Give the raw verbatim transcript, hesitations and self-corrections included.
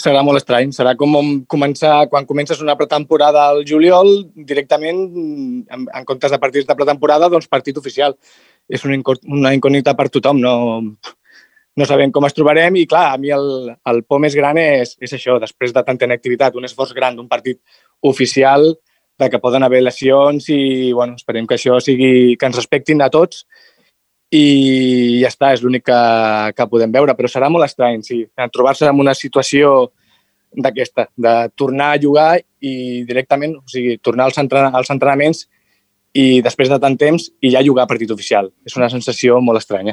serà molt estrany. Serà com començar, quan comences una pretemporada al juliol, directament, en, en comptes de partits de pretemporada, doncs partit oficial. És una, una incògnita per tothom, no, no sabem com es trobarem i, clar, a mi el, el por més gran és, és això, després de tanta inactivitat, un esforç gran d'un partit oficial, de que poden haver lesions i, bueno, esperem que això sigui, que ens respectin a tots i ja està, és l'únic que, que podem veure, però serà molt estrany, sí, trobar-se en una situació d'aquesta, de tornar a jugar i directament, o sigui, tornar als, entren als entrenaments i després de tant temps i ja jugar a partit oficial. És una sensació molt estranya.